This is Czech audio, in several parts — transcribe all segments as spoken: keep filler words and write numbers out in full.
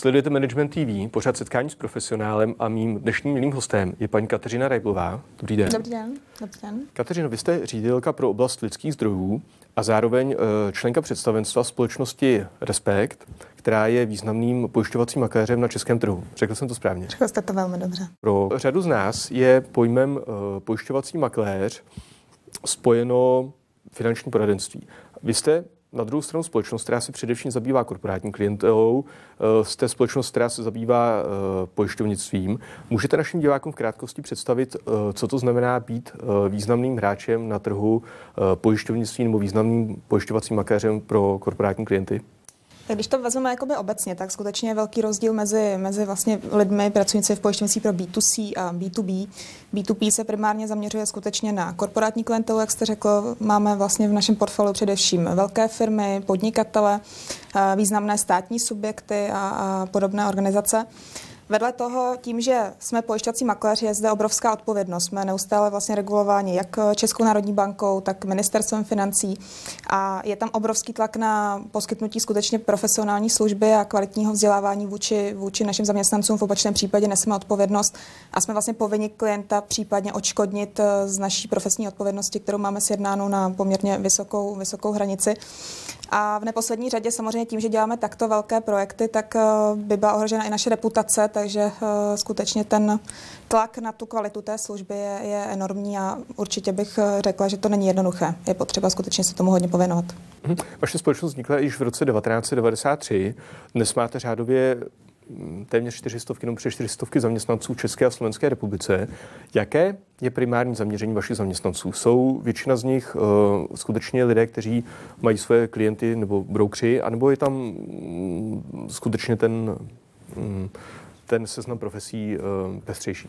Sledujete Management T V, pořád setkání s profesionálem a mým dnešním milým hostem je paní Kateřina Reiblová. Dobrý den. Dobrý den. Dobrý den. Kateřino, vy jste ředitelka pro oblast lidských zdrojů a zároveň členka představenstva společnosti Respekt, která je významným pojišťovacím makléřem na českém trhu. Řekl jsem to správně? Řekl jste to velmi dobře. Pro řadu z nás je pojmem pojišťovací makléř spojeno finanční poradenství. Vy jste na druhou stranu společnost, která se především zabývá korporátní klientelou, jste společnost, která se zabývá pojišťovnictvím. Můžete našim divákům v krátkosti představit, co to znamená být významným hráčem na trhu pojišťovnictví nebo významným pojišťovacím makléřem pro korporátní klienty? Tak když to vezmeme jakoby obecně, tak skutečně je velký rozdíl mezi, mezi vlastně lidmi pracující v pojišťovnictví pro B dva C a B dva B. B dva B se primárně zaměřuje skutečně na korporátní klientelu, jak jste řekl. Máme vlastně v našem portfoliu především velké firmy, podnikatele, významné státní subjekty a, a podobné organizace. Vedle toho, tím, že jsme pojišťovací makléři, je zde obrovská odpovědnost. Jsme neustále vlastně regulováni jak Českou národní bankou, tak ministerstvem financí a je tam obrovský tlak na poskytnutí skutečně profesionální služby a kvalitního vzdělávání vůči, vůči našim zaměstnancům. V opačném případě neseme odpovědnost a jsme vlastně povinni klienta případně odškodnit z naší profesní odpovědnosti, kterou máme sjednánou na poměrně vysokou, vysokou hranici. A v neposlední řadě samozřejmě tím, že děláme takto velké projekty, tak by byla ohrožena i naše reputace, takže skutečně ten tlak na tu kvalitu té služby je, je enormní a určitě bych řekla, že to není jednoduché. Je potřeba skutečně se tomu hodně pověnovat. Vaše společnost vznikla již v roce devatenáct set devadesát tři. Dnes máte řádově téměř čtyři stovky, nebo přes čtyři stovky zaměstnanců v České a Slovenské republice. Jaké je primární zaměření vašich zaměstnanců? Jsou většina z nich uh, skutečně lidé, kteří mají své klienty nebo broukři, anebo je tam um, skutečně ten, um, ten seznam profesí uh, pestřejší?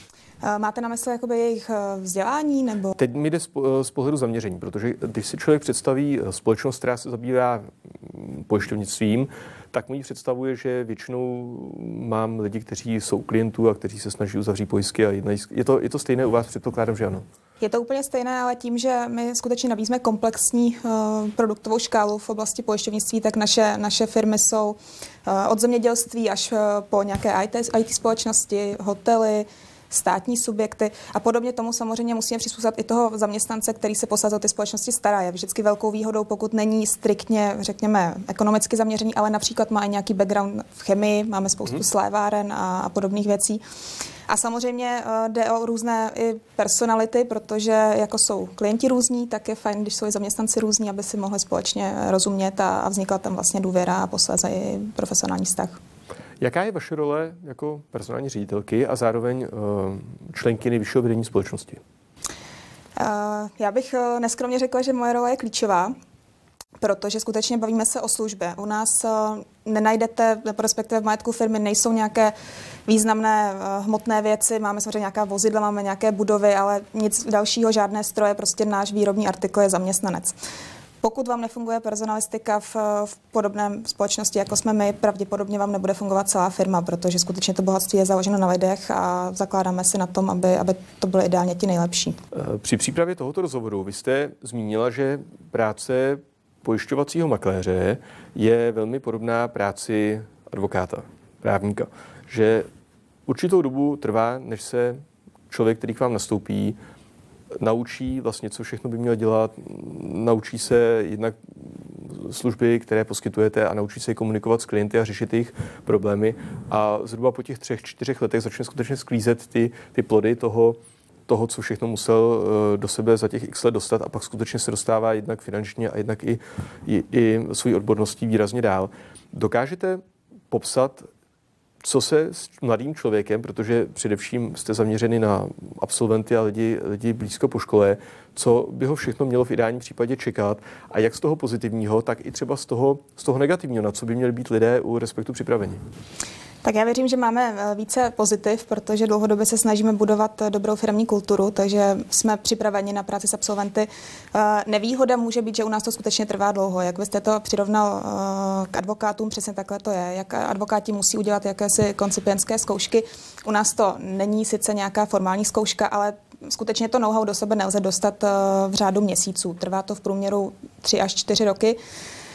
Máte na mysli jakoby jejich vzdělání? Nebo? Teď mi jde z, z pohledu zaměření, protože když si člověk představí společnost, která se zabývá pojišťovnictvím, tak mu ji představuje, že většinou mám lidi, kteří jsou klientů a kteří se snaží uzavřít pojistky a jednají. Je to, je to stejné u vás, předpokládám, že ano? Je to úplně stejné, ale tím, že my skutečně nabízíme komplexní uh, produktovou škálu v oblasti pojišťovnictví, tak naše, naše firmy jsou uh, od zemědělství až uh, po nějaké I T, I T společnosti, hotely, státní subjekty a podobně tomu samozřejmě musíme přizpůsobit i toho zaměstnance, který se posledně o ty společnosti stará. Je vždycky velkou výhodou, pokud není striktně, řekněme, ekonomicky zaměřený, ale například má i nějaký background v chemii, máme spoustu hmm. sléváren a, a podobných věcí. A samozřejmě uh, jde o různé i personality, protože jako jsou klienti různí, tak je fajn, když jsou i zaměstnanci různí, aby si mohli společně rozumět a, a vznikla tam vlastně důvěra a posléze i profesionální vztah. Jaká je vaše role jako personální ředitelky a zároveň uh, členky nejvyššího vedení společnosti? Uh, já bych uh, neskromně řekla, že moje role je klíčová, protože skutečně bavíme se o službě. U nás uh, nenajdete, respektive v majetku firmy nejsou nějaké významné uh, hmotné věci, máme samozřejmě nějaká vozidla, máme nějaké budovy, ale nic dalšího, žádné stroje, prostě náš výrobní artikl je zaměstnanec. Pokud vám nefunguje personalistika v, v podobné společnosti, jako jsme my, pravděpodobně vám nebude fungovat celá firma, protože skutečně to bohatství je založeno na lidech a zakládáme si na tom, aby, aby to byly ideálně ti nejlepší. Při přípravě tohoto rozhovoru vy jste zmínila, že práce pojišťovacího makléře je velmi podobná práci advokáta, právníka. Že určitou dobu trvá, než se člověk, který k vám nastoupí, naučí vlastně, co všechno by měl dělat, naučí se jednak služby, které poskytujete a naučí se komunikovat s klienty a řešit jejich problémy a zhruba po těch třech, čtyřech letech začne skutečně sklízet ty, ty plody toho, toho, co všechno musel do sebe za těch x let dostat a pak skutečně se dostává jednak finančně a jednak i, i, i svojí odborností výrazně dál. Dokážete popsat, co se s mladým člověkem, protože především jste zaměřeni na absolventy a lidi, lidi blízko po škole, co by ho všechno mělo v ideálním případě čekat a jak z toho pozitivního, tak i třeba z toho, z toho negativního, na co by měli být lidé u Respektu připraveni? Tak já věřím, že máme více pozitiv, protože dlouhodobě se snažíme budovat dobrou firemní kulturu, takže jsme připraveni na práci s absolventy. Nevýhoda může být, že u nás to skutečně trvá dlouho. Jak byste to přirovnal k advokátům, přesně takhle to je. Jak advokáti musí udělat jakési koncipientské zkoušky. U nás to není sice nějaká formální zkouška, ale skutečně to know-how do sebe nelze dostat v řádu měsíců. Trvá to v průměru tři až čtyři roky.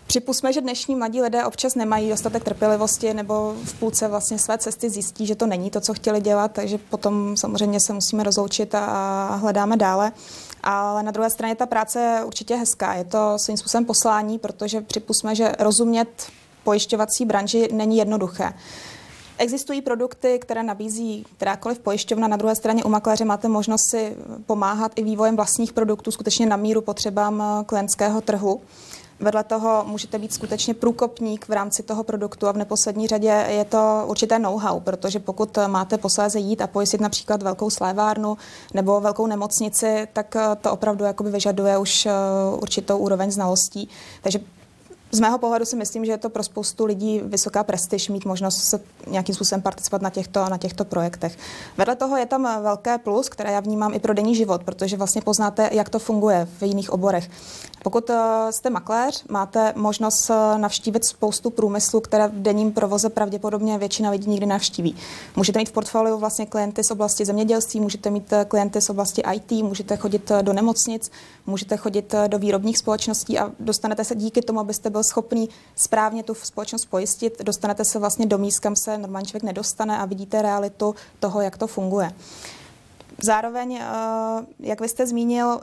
Připusťme, že dnešní mladí lidé občas nemají dostatek trpělivosti nebo v půlce vlastně své cesty zjistí, že to není to, co chtěli dělat, takže potom samozřejmě se musíme rozloučit a hledáme dále. Ale na druhé straně ta práce je určitě hezká. Je to svým způsobem poslání, protože připusťme, že rozumět pojišťovací branži není jednoduché. Existují produkty, které nabízí kterákoliv pojišťovna. Na druhé straně u makléře máte možnost si pomáhat i vývojem vlastních produktů skutečně na míru potřebám klientského trhu. Vedle toho můžete být skutečně průkopník v rámci toho produktu a v neposlední řadě je to určité know-how, protože pokud máte posléze jít a pojistit například velkou slévárnu nebo velkou nemocnici, tak to opravdu jakoby vyžaduje už určitou úroveň znalostí. Takže z mého pohledu si myslím, že je to pro spoustu lidí vysoká prestiž mít možnost se nějakým způsobem participovat na těchto, na těchto projektech. Vedle toho je tam velké plus, které já vnímám i pro denní život, protože vlastně poznáte, jak to funguje v jiných oborech. Pokud jste makléř, máte možnost navštívit spoustu průmyslu, které v denním provoze pravděpodobně většina lidí nikdy navštíví. Můžete mít v portfoliu vlastně klienty z oblasti zemědělství, můžete mít klienty z oblasti í té, můžete chodit do nemocnic, můžete chodit do výrobních společností a dostanete se díky tomu, abyste byl schopný správně tu společnost pojistit, dostanete se vlastně do míst, kam se normální člověk nedostane a vidíte realitu toho, jak to funguje. Zároveň, jak vy jste zmínil,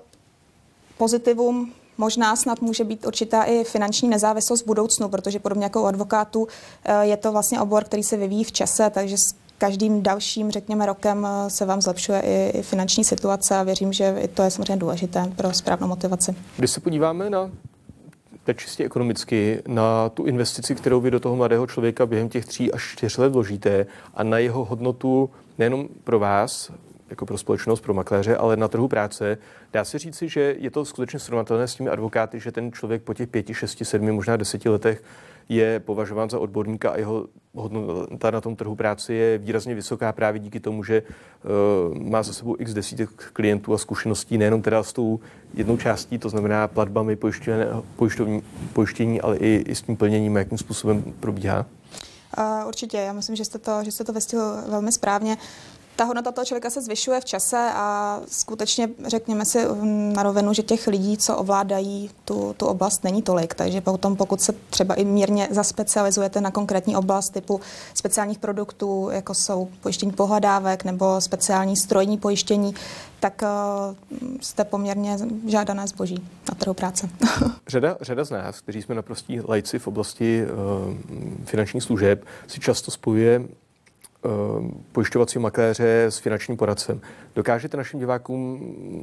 pozitivum možná snad může být určitá i finanční nezávislost v budoucnu, protože podobně jako u advokátů je to vlastně obor, který se vyvíjí v čase, takže s každým dalším, řekněme, rokem se vám zlepšuje i finanční situace a věřím, že i to je samozřejmě důležité pro správnou motivaci. Když se podíváme na teď čistě ekonomicky, na tu investici, kterou vy do toho mladého člověka během těch tří až čtyř let vložíte a na jeho hodnotu nejenom pro vás, jako pro společnost, pro makléře, ale na trhu práce, dá se říci, že je to skutečně srovnatelné s těmi advokáty, že ten člověk po těch pěti, šesti, sedmi, možná deseti letech je považován za odborníka a jeho hodnota na tom trhu práce je výrazně vysoká právě díky tomu, že uh, má za sebou x desítek klientů a zkušeností, nejenom teda s tou jednou částí, to znamená platbami, pojištění, pojištění, ale i, i s tím plněním, jakým způsobem probíhá? Uh, určitě, já myslím, že jste to, že jste to vystihl velmi správně. Ta hodnota toho člověka se zvyšuje v čase a skutečně řekněme si na rovinu, že těch lidí, co ovládají tu, tu oblast, není tolik. Takže potom, pokud se třeba i mírně zaspecializujete na konkrétní oblast typu speciálních produktů, jako jsou pojištění pohledávek nebo speciální strojní pojištění, tak uh, jste poměrně žádané zboží na trhu práce. Řada, řada z nás, kteří jsme naprostí lajci v oblasti uh, finančních služeb, si často spojuje pojišťovacího makléře s finančním poradcem. Dokážete našim divákům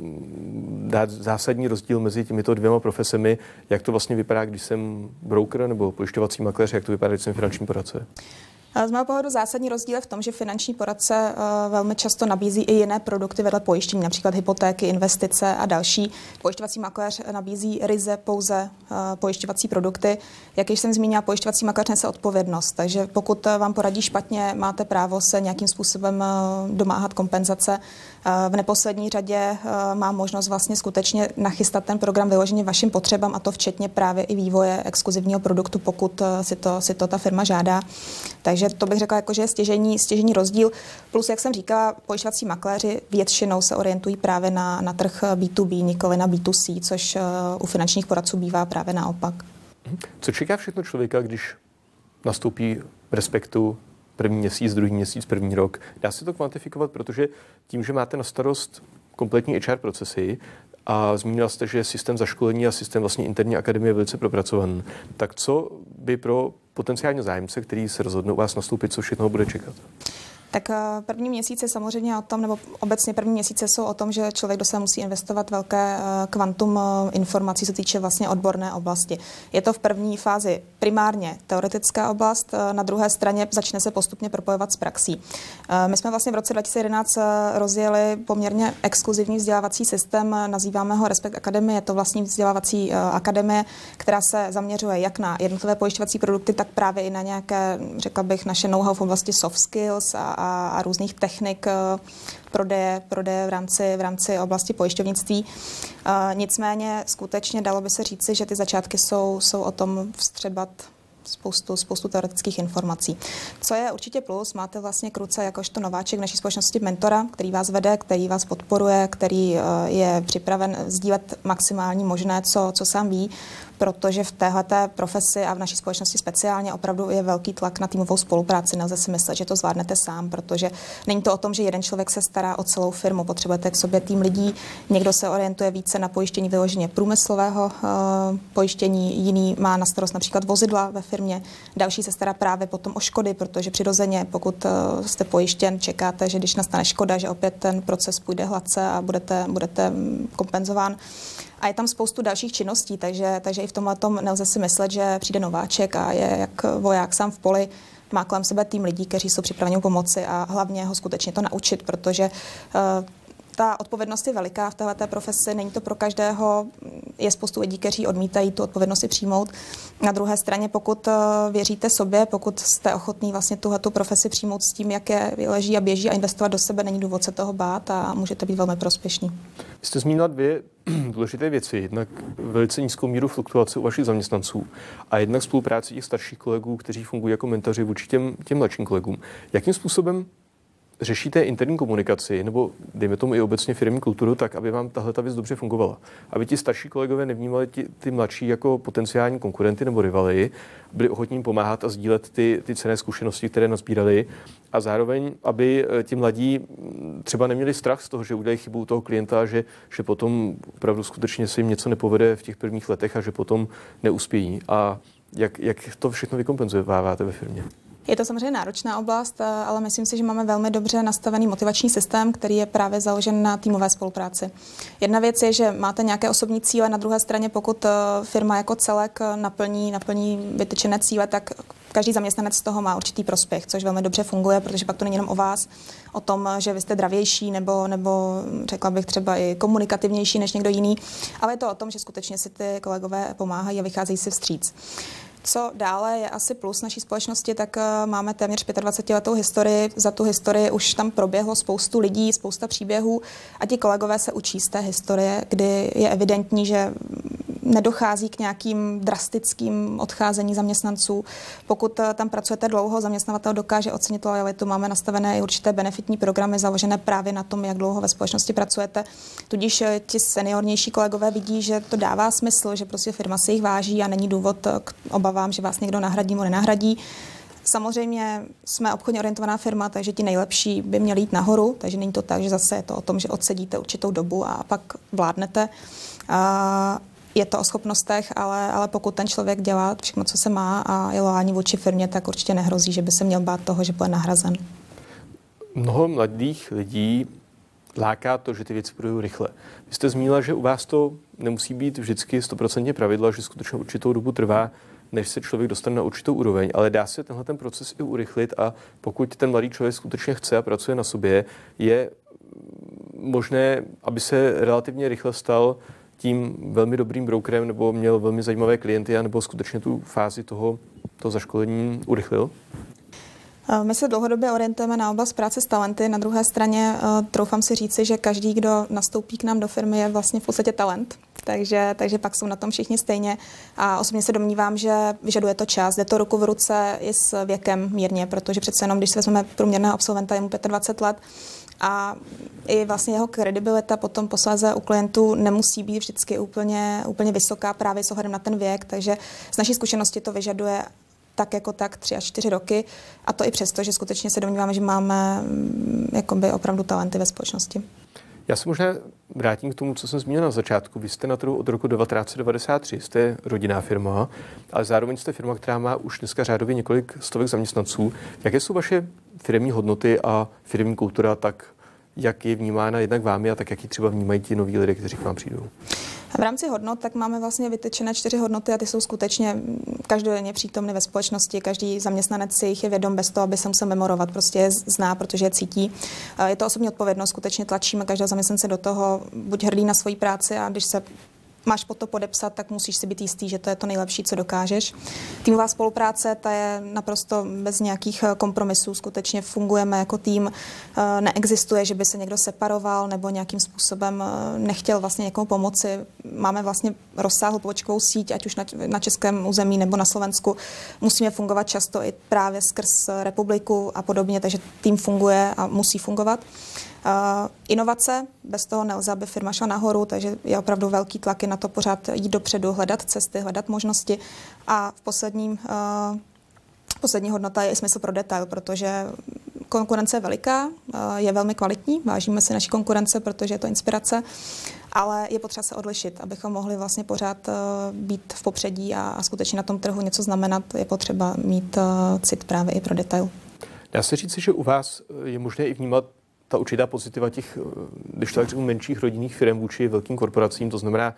dát zásadní rozdíl mezi těmito dvěma profesemi, jak to vlastně vypadá, když jsem broker nebo pojišťovací makléř, jak to vypadá, když jsem finanční poradce? Z mého pohledu zásadní rozdíl je v tom, že finanční poradce velmi často nabízí i jiné produkty vedle pojištění, například hypotéky, investice a další. Pojišťovací makléř nabízí ryze pouze pojišťovací produkty. Jak již jsem zmínila, pojišťovací makléř nese odpovědnost, takže pokud vám poradí špatně, máte právo se nějakým způsobem domáhat kompenzace. V neposlední řadě má možnost vlastně skutečně nachystat ten program vyloženě vašim potřebám, a to včetně právě i vývoje exkluzivního produktu, pokud si to, si to ta firma žádá. Takže to bych řekla, jako, že je stěžení, stěžení rozdíl. Plus, jak jsem říkala, pojišťovací makléři většinou se orientují právě na, na trh bé dvě bé, nikoli na bé dvě cé, což uh, u finančních poradců bývá právě naopak. Co čeká všechno člověka, když nastoupí v Respektu první měsíc, druhý měsíc, první rok? Dá se to kvantifikovat, protože tím, že máte na starost kompletní há er procesy a zmínila jste, že systém zaškolení a systém vlastně interní akademie je velice propracovaný, tak co by pro potenciální zájemce, který se rozhodnou u vás nastoupit, co všechno bude čekat? Tak první měsíce samozřejmě o tom, nebo obecně první měsíce jsou o tom, že člověk do sebe musí investovat velké kvantum informací, co týče vlastně odborné oblasti. Je to v první fázi primárně teoretická oblast, na druhé straně začne se postupně propojovat s praxí. My jsme vlastně v roce dva tisíce jedenáct rozjeli poměrně exkluzivní vzdělávací systém, nazýváme ho Respekt Academy, je to vlastní vzdělávací akademie, která se zaměřuje jak na jednotlivé pojišťovací produkty, tak právě i na nějaké, řekla bych, naše know-how v oblasti soft skills a A, a různých technik prodeje, prodeje v rámci, v rámci oblasti pojišťovnictví. Uh, nicméně skutečně dalo by se říci, že ty začátky jsou, jsou o tom vstřebat spoustu, spoustu teoretických informací. Co je určitě plus, máte vlastně k ruce jakožto nováček v naší společnosti mentora, který vás vede, který vás podporuje, který uh, je připraven sdílet maximální možné, co, co sám ví. protože v téhleté profesi a v naší společnosti speciálně opravdu je velký tlak na týmovou spolupráci. Nelze si myslet, že to zvládnete sám, protože není to o tom, že jeden člověk se stará o celou firmu. Potřebujete k sobě tým lidí. Někdo se orientuje více na pojištění vyloženě průmyslového uh, pojištění, jiný má na starost například vozidla ve firmě, další se stará právě potom o škody, protože přirozeně, pokud uh, jste pojištěn, čekáte, že když nastane škoda, že opět ten proces půjde hladce a budete, budete kompenzován. A je tam spoustu dalších činností, takže, takže i v tomhle tom nelze si myslet, že přijde nováček a je jak voják sám v poli, má kolem sebe tým lidí, kteří jsou připraveni pomoci a hlavně ho skutečně to naučit, protože uh, ta odpovědnost je veliká v této profesi, není to pro každého, je spoustu lidí, kteří odmítají tu odpovědnost si přijmout. Na druhé straně, pokud věříte sobě, pokud jste ochotní vlastně tuhletu profesi přijmout s tím, jak je leží a běží a investovat do sebe, není důvod se toho bát a můžete být velmi prospěšní. Vy jste zmínila dvě důležité věci. Jednak velice nízkou míru fluktuace u vašich zaměstnanců a jednak spolupráci těch starších kolegů, kteří fungují jako mentoři vůči těm, těm mladším kolegům. Jakým způsobem řešíte interní komunikaci, nebo dejme tomu i obecně firmní kulturu, tak, aby vám tahle ta věc dobře fungovala? Aby ti starší kolegové nevnímali ti, ty mladší jako potenciální konkurenty nebo rivaly, byli ochotní pomáhat a sdílet ty, ty cenné zkušenosti, které nazbírali, a zároveň, aby ti mladí třeba neměli strach z toho, že udělají chybu u toho klienta, že, že potom opravdu skutečně se jim něco nepovede v těch prvních letech a že potom neuspějí. A jak, jak to všechno vykompenzováváte ve firmě? Je to samozřejmě náročná oblast, ale myslím si, že máme velmi dobře nastavený motivační systém, který je právě založen na týmové spolupráci. Jedna věc je, že máte nějaké osobní cíle, na druhé straně, pokud firma jako celek naplní, naplní vytyčené cíle, tak každý zaměstnanec z toho má určitý prospěch, což velmi dobře funguje, protože pak to není jenom o vás, o tom, že vy jste dravější nebo, nebo řekla bych třeba i komunikativnější než někdo jiný, ale je to o tom, že skutečně si ty kolegové pomáhají a vycházejí si vstříc. Co dále je asi plus naší společnosti, tak máme téměř dvacetiletou historii. Za tu historii už tam proběhlo spoustu lidí, spousta příběhů a ti kolegové se učí z té historie, kdy je evidentní, že nedochází k nějakým drastickým odcházení zaměstnanců. Pokud tam pracujete dlouho, zaměstnavatel dokáže ocenit lojalitu. Máme nastavené i určité benefitní programy založené právě na tom, jak dlouho ve společnosti pracujete. Tudíž ti seniornější kolegové vidí, že to dává smysl, že prostě firma si jich váží a není důvod k obavám, že vás někdo nahradí nebo nenahradí. Samozřejmě jsme obchodně orientovaná firma, takže ti nejlepší by měli jít nahoru, takže není to tak, že zase je to o tom, že odsedíte určitou dobu a pak vládnete. A je to o schopnostech, ale, ale pokud ten člověk dělá všechno, co se má a je loajální vůči firmě, tak určitě nehrozí, že by se měl bát toho, že bude nahrazen. Mnoho mladých lidí láká to, že ty věci budou rychle. Vy jste zmínila, že u vás to nemusí být vždycky stoprocentně pravidlo, že skutečně určitou dobu trvá, než se člověk dostane na určitou úroveň, ale dá se tenhle ten proces i urychlit a pokud ten mladý člověk skutečně chce a pracuje na sobě, je možné, aby se relativně rychle stal tím velmi dobrým brokerem nebo měl velmi zajímavé klienty a nebo skutečně tu fázi toho, toho zaškolení urychlil? My se dlouhodobě orientujeme na oblast práce s talenty. Na druhé straně troufám si říci, že každý, kdo nastoupí k nám do firmy, je vlastně v podstatě talent. Takže, takže pak jsou na tom všichni stejně. A osobně se domnívám, že vyžaduje to čas. Jde to ruku v ruce i s věkem mírně, protože přece jenom, když se vezmeme průměrného absolventa, je mu dvacet pět let, a i vlastně jeho kredibilita potom posléze u klientů nemusí být vždycky úplně, úplně vysoká právě s ohledem na ten věk, takže z naší zkušenosti to vyžaduje tak jako tak tři až čtyři roky a to i přesto, že skutečně se domníváme, že máme jakoby opravdu talenty ve společnosti. Já se možná vrátím k tomu, co jsem zmínil na začátku. Vy jste na trhu od roku devatenáct set devadesát tři, jste rodinná firma, ale zároveň jste firma, která má už dneska řádově několik stovek zaměstnanců. Jaké jsou vaše firemní hodnoty a firemní kultura, tak jak je vnímána jednak vámi a tak, jak ji třeba vnímají ti noví lidé, kteří k vám přijdou? V rámci hodnot tak máme vlastně vytyčené čtyři hodnoty a ty jsou skutečně každodenně přítomny ve společnosti. Každý zaměstnanec si jich je vědom bez toho, aby se musel memorovat. Prostě je zná, protože je cítí. Je to osobní odpovědnost, skutečně tlačíme každého zaměstnance do toho, buď hrdý na svoji práci a když se máš po to podepsat, tak musíš si být jistý, že to je to nejlepší, co dokážeš. Týmová spolupráce, ta je naprosto bez nějakých kompromisů, skutečně fungujeme jako tým, neexistuje, že by se někdo separoval nebo nějakým způsobem nechtěl vlastně někomu pomoci. Máme vlastně rozsáhlou pobočkovou síť, ať už na, na českém území nebo na Slovensku. Musíme fungovat často i právě skrz republiku a podobně, takže tým funguje a musí fungovat. Inovace, bez toho nelze, aby firma šla nahoru, takže je opravdu velký tlak na to pořád jít dopředu, hledat cesty, hledat možnosti. A v posledním, poslední hodnota je i smysl pro detail, protože konkurence je veliká, je velmi kvalitní, vážíme si naší konkurence, protože je to inspirace, ale je potřeba se odlišit, abychom mohli vlastně pořád být v popředí a, a skutečně na tom trhu něco znamenat, je potřeba mít cit právě i pro detail. Dá se říci, že u vás je možné i vnímat ta určitá pozitiva těch, když tak řeknu, menších rodinných firm vůči velkým korporacím, to znamená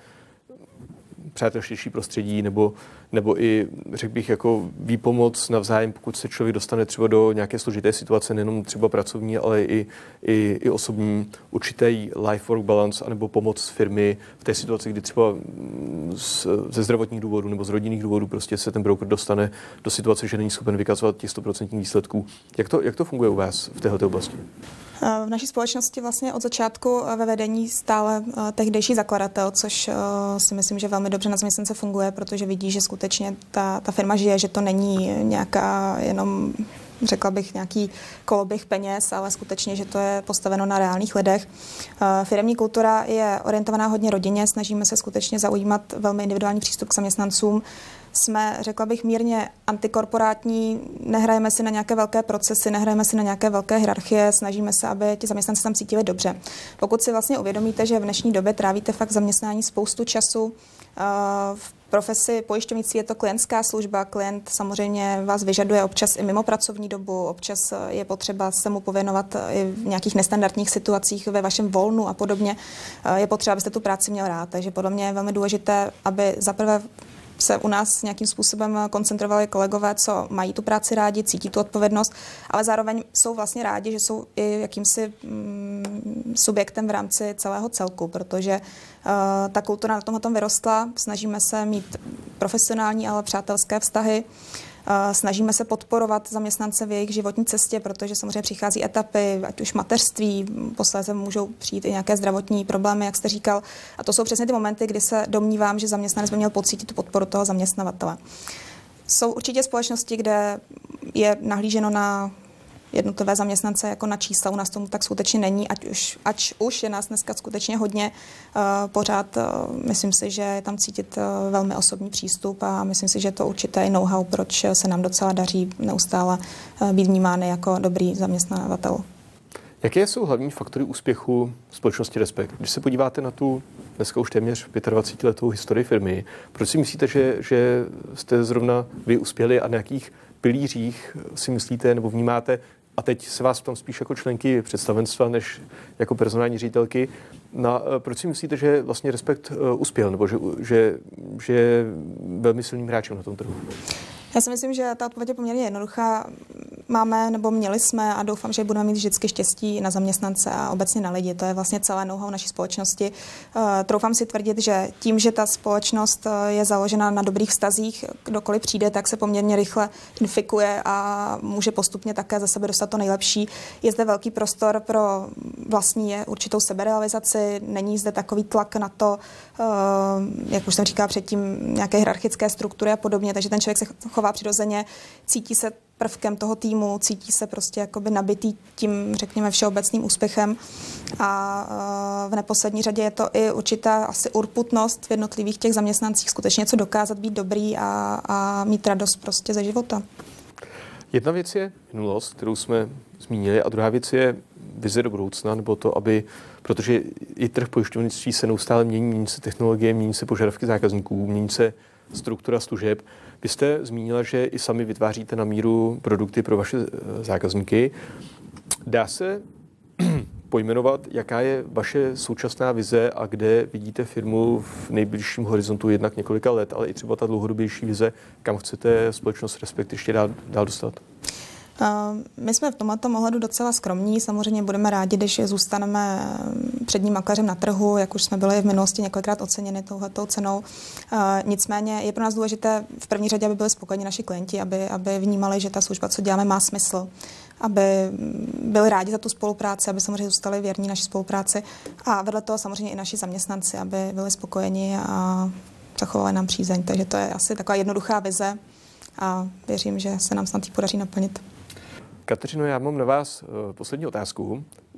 přátelštější prostředí, nebo, nebo i, řekl bych, jako výpomoc navzájem, pokud se člověk dostane třeba do nějaké složité situace, nejenom třeba pracovní, ale i, i, i osobní, určitý life-work balance, anebo pomoc firmy v té situaci, kdy třeba z, ze zdravotních důvodů nebo z rodinných důvodů prostě se ten broker dostane do situace, že není schopen vykazovat těch sto procent výsledků. Jak to, jak to funguje u vás v této oblasti? V naší společnosti vlastně od začátku ve vedení stále tehdejší zakladatel, což si myslím, že velmi dobře na zaměstnance funguje, protože vidí, že skutečně ta, ta firma žije, že to není nějaká jenom, řekla bych, nějaký koloběh peněz, ale skutečně, že to je postaveno na reálných lidech. Firemní kultura je orientovaná hodně rodině, snažíme se skutečně zaujímat velmi individuální přístup k zaměstnancům. Jsme, řekla bych, mírně antikorporátní, nehrajeme si na nějaké velké procesy, nehrajeme si na nějaké velké hierarchie, snažíme se, aby ti zaměstnanci tam cítili dobře. Pokud si vlastně uvědomíte, že v dnešní době trávíte fakt zaměstnání spoustu času, v profesi pojišťovnictví je to klientská služba, klient samozřejmě vás vyžaduje občas i mimo pracovní dobu, občas je potřeba se mu pověnovat i v nějakých nestandardních situacích ve vašem volnu a podobně. Je potřeba, abyste tu práci měl rád, takže podle mě je velmi důležité, aby zaprvé se u nás nějakým způsobem koncentrovali kolegové, co mají tu práci rádi, cítí tu odpovědnost, ale zároveň jsou vlastně rádi, že jsou i jakýmsi mm, subjektem v rámci celého celku, protože uh, ta kultura na tomhle tom vyrostla, snažíme se mít profesionální, ale přátelské vztahy. Snažíme se podporovat zaměstnance v jejich životní cestě, protože samozřejmě přichází etapy, ať už mateřství, posléze můžou přijít i nějaké zdravotní problémy, jak jste říkal. A to jsou přesně ty momenty, kdy se domnívám, že zaměstnanec by měl pocítit tu podporu toho zaměstnavatele. Jsou určitě společnosti, kde je nahlíženo na jednotlivé zaměstnance jako na čísla. U nás tomu tak skutečně není, ať už, ať už je nás dneska skutečně hodně. Uh, pořád uh, myslím si, že je tam cítit uh, velmi osobní přístup a myslím si, že je to určité know-how, proč se nám docela daří neustále uh, být vnímány jako dobrý zaměstnavatel. Jaké jsou hlavní faktory úspěchu společnosti Respekt? Když se podíváte na tu dneska už téměř dvacet pět letou historii firmy, proč si myslíte, že, že jste zrovna vy uspěli a na jakých pilířích si myslíte nebo vnímáte, a teď se vás ptám spíš jako členky představenstva, než jako personální ředitelky, na, proč si myslíte, že vlastně Respekt uspěl, nebo že, že, že je velmi silným hráčem na tom trhu? Já si myslím, že ta odpověď je poměrně jednoduchá. Máme nebo měli jsme a doufám, že budeme mít vždycky štěstí na zaměstnance a obecně na lidi. To je vlastně celé know-how naší společnosti. Uh, troufám si tvrdit, že tím, že ta společnost je založena na dobrých vztazích, kdokoliv přijde, tak se poměrně rychle infikuje a může postupně také za sebe dostat to nejlepší. Je zde velký prostor pro vlastní je určitou seberealizaci, není zde takový tlak na to, uh, jak už jsem říkala předtím, nějaké hierarchické struktury a podobně, takže ten člověk se chová přirozeně, cítí se prvkem toho týmu, cítí se prostě jakoby nabitý tím, řekněme, všeobecným úspěchem a v neposlední řadě je to i určitá asi urputnost v jednotlivých těch zaměstnancích, skutečně něco dokázat, být dobrý a, a mít radost prostě ze života. Jedna věc je minulost, kterou jsme zmínili, a druhá věc je vize do budoucna, nebo to, aby, protože i trh pojišťovnictví se neustále mění, mění se technologie, mění se požadavky zákazníků, mění se struktura služeb. Vy jste zmínila, že i sami vytváříte na míru produkty pro vaše zákazníky. Dá se pojmenovat, jaká je vaše současná vize a kde vidíte firmu v nejbližším horizontu jednak několika let, ale i třeba ta dlouhodobější vize, kam chcete společnost Respekt ještě dál, dál dostat? My jsme v tomto ohledu docela skromní. Samozřejmě budeme rádi, když zůstaneme předním makléřem na trhu, jak už jsme byli v minulosti několikrát oceněni touhletou cenou. Nicméně je pro nás důležité v první řadě, aby byli spokojeni naši klienti, aby, aby vnímali, že ta služba, co děláme, má smysl, aby byli rádi za tu spolupráci, aby samozřejmě zůstali věrní naší spolupráci a vedle toho samozřejmě i naši zaměstnanci, aby byli spokojeni a zachovali nám přízeň. Takže to je asi taková jednoduchá vize a věřím, že se nám snad ji podaří naplnit. Kateřino, já mám na vás poslední otázku.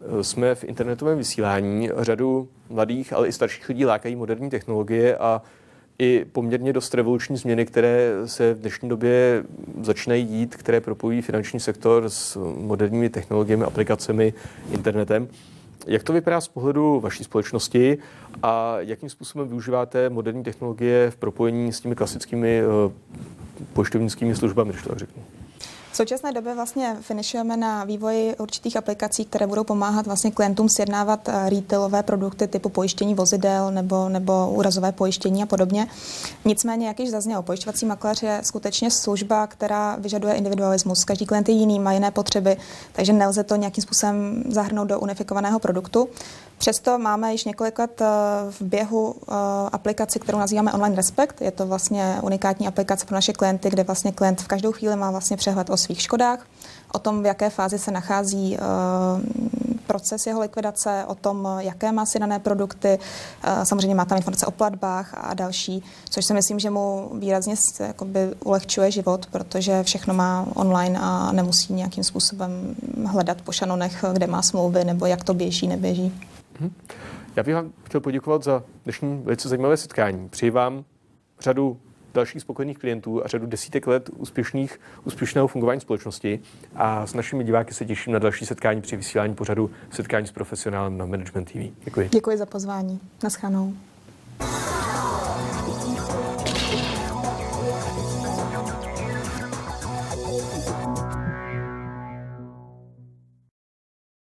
jsme v internetovém vysílání. Řadu mladých, ale i starších lidí lákají moderní technologie a i poměrně dost revoluční změny, které se v dnešní době začínají dít, které propojí finanční sektor s moderními technologiemi, aplikacemi, internetem. Jak to vypadá z pohledu vaší společnosti a jakým způsobem využíváte moderní technologie v propojení s těmi klasickými pojišťovnickými službami, když to tak řeknu? V současné době vlastně finišujeme na vývoji určitých aplikací, které budou pomáhat vlastně klientům sjednávat retailové produkty typu pojištění vozidel nebo, nebo úrazové pojištění a podobně. Nicméně, jak již zaznělo, pojišťovací makléř je skutečně služba, která vyžaduje individualismus. Každý klient je jiný, má jiné potřeby, takže nelze to nějakým způsobem zahrnout do unifikovaného produktu. Přesto máme již několik let v běhu aplikaci, kterou nazýváme Online Respect. Je to vlastně unikátní aplikace pro naše klienty, kde vlastně klient v každou chvíli má vlastně přehled o svých škodách, o tom, v jaké fázi se nachází proces jeho likvidace, o tom, jaké má si dané produkty. Samozřejmě má tam informace o platbách a další, což si myslím, že mu výrazně jakoby ulehčuje život, protože všechno má online a nemusí nějakým způsobem hledat po šanonech, kde má smlouvy nebo jak to běží, neběží. Já bych vám chtěl poděkovat za dnešní velice zajímavé setkání. Přeji vám řadu dalších spokojených klientů a řadu desítek let úspěšných, úspěšného fungování společnosti a s našimi diváky se těším na další setkání při vysílání pořadu Setkání s profesionálem na Management T V. Děkuji. Děkuji za pozvání. Naschledanou.